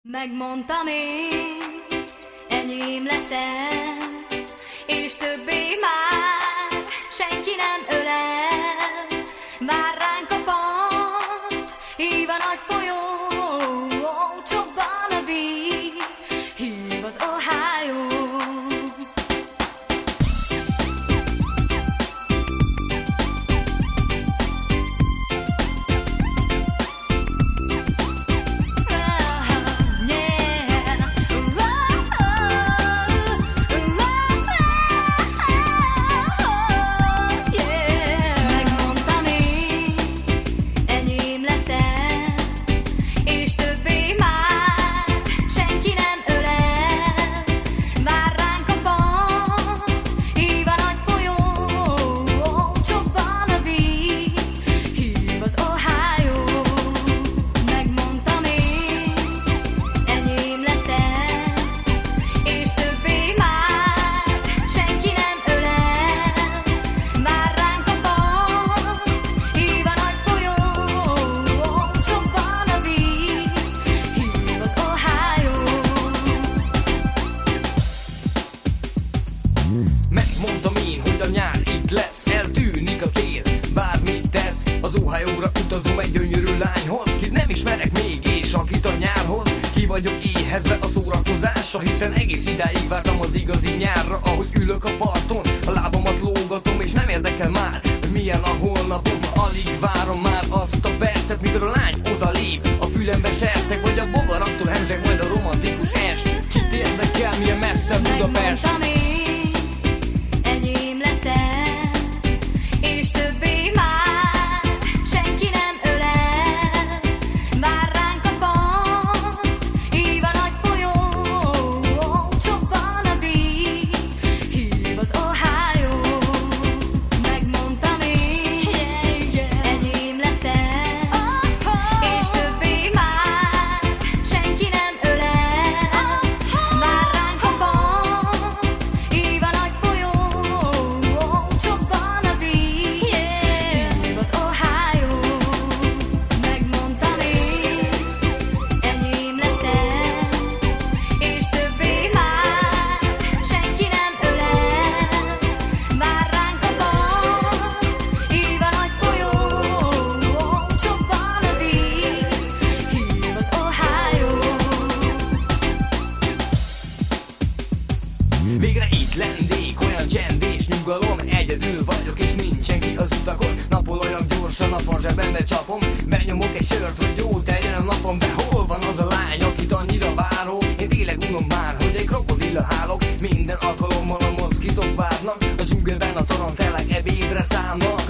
Megmondtam én, enyém leszel, és többé már senki nem ölel. Vár ránk a part, hív a nagy folyó, csobban a víz, hív az Ohio. Megmondtam én, hogy a nyár itt lesz, eltűnik a tél, bármit tesz. Az Ohio-ra utazom egy gyönyörű lányhoz, kit nem ismerek még, és akit a nyárhoz. Ki vagyok éhezve a szórakozásra, hiszen egész idáig vártam az igazi nyárra. Ahogy ülök a parton, a lábamat lógatom, és nem érdekel már, hogy milyen a holnapom. Alig várom már azt a percet, mikor a lány odalép, a fülembe serceg, vagy a bogaraktól hemzseg majd a romantikus est. Kit érdekel, milyen messze Budapest? És többé már senki nem ölel. Vár ránk a part, hív a nagy folyó, csobban a víz, hív az Ohio. Megmondtam én, enyém leszel, és többé már senki nem ölel. Vár ránk a part, hív a nagy folyó, csobban a víz, hív az Ohio. Megmondtam én, enyém leszel, és többé már senki nem ölel. Vár ránk a part, hív a nagy folyó, csobban a víz, hív az Ohio. Végre itt lennék, olyan csend és nyugalom. Egyedül vagyok és nincsen ki az utakon. Napol olyan gyorsan, a fan zsebembe csapom. Benyomok egy sört, hogy jó teljen a napom. De hol van az a lány, akit annyira várok? Én tényleg unom már, hogy egy krokodilla hálok. Minden alkalommal a moszkitok várnak, a dzsungelben a tarantelák ebédre szállnak.